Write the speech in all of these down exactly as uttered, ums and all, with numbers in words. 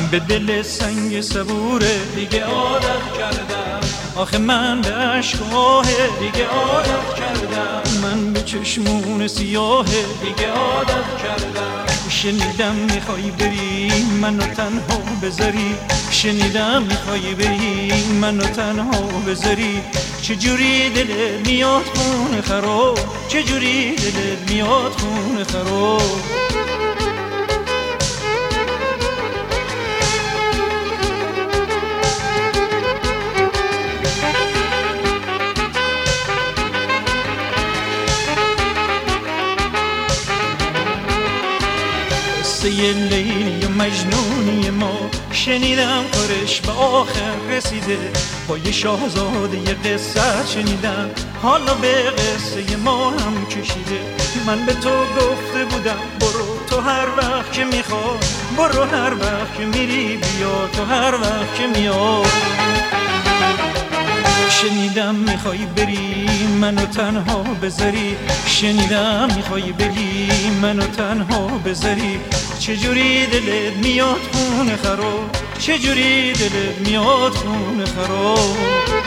به دل سنگ صبوره دیگه عادت کردم، آخه من به عشقاه دیگه عادت کردم، من به چشمون سیاه دیگه عادت کردم. شنیدم میخوای بری منو تنها بذاری، شنیدم میخوای بری منو تنها بذاری، چجوری دلت میاد خون خراب، چجوری دلت میاد خون خراب. قصه لیلی و مجنونی ما شنیدم کارش به آخر رسیده، با یه شاهزاده یه قصه شنیدم، حالا به قصه ما هم کشیده. من به تو گفته بودم برو تو هر وقت که میخوای، برو هر وقت که میری بیا، تو هر وقت که میای. شنیدم میخوای بری منو تنها بذاری، شنیدم میخوای بری منو تنها بذاری، چجوری دلت میاد خون خراب، چجوری دلت میاد خون خراب.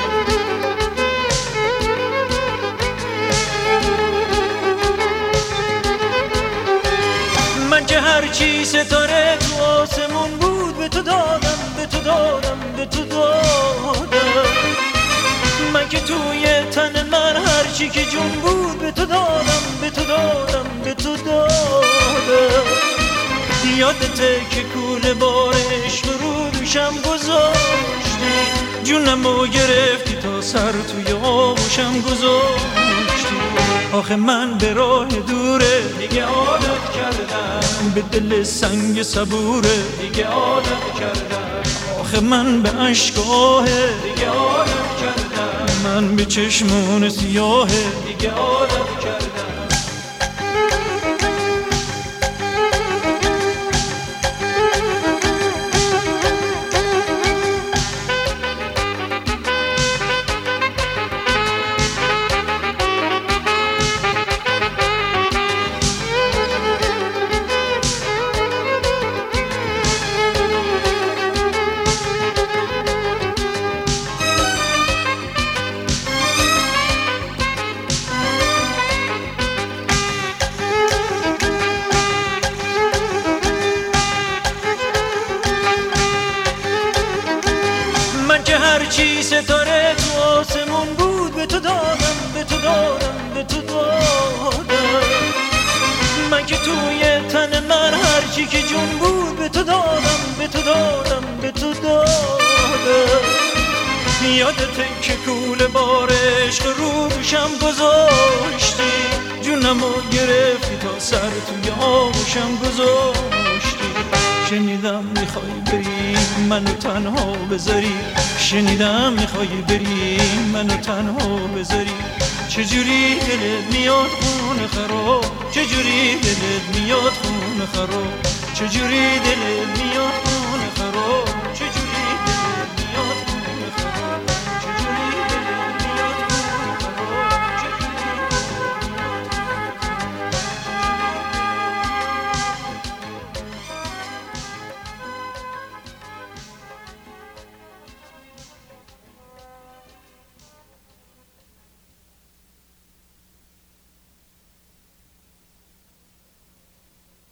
من که هرچی ستاره تو آسمون بود به تو دادم، به تو دادم، به تو دادم. من که توی تن من هرچی که جون بود به تو دادم، به تو دادم، به تو دادم. یادته که کوله بارش رو دوشم گذاشتی، جونمو گرفتی تا سر توی آغوشم گذاشتی. آخه من به راه دوره دیگه عادت کردم، به دل سنگ صبوره دیگه عادت کردم، آخه من به عشقاه دیگه عادت کردم، من به چشمون سیاه دیگه عادت کردم. هرچی ستاره تو آسمون بود به تو دادم، به تو دادم، به تو دادم. من که توی تن من هرچی که جون بود به تو دادم، به تو دادم، به تو دادم. یادته که کوله بار عشق رو دوشم گذاشتی، جونمو گرفتی تا سر توی آغوشم گذاشتی. شنیدم میخوای بری منو تنها بذاری، شنیدم میخوای بری منو تنها بذاری، چجوری دلت میاد خون خراب، چجوری دلت میاد خون خراب، چجوری دلت میاد خون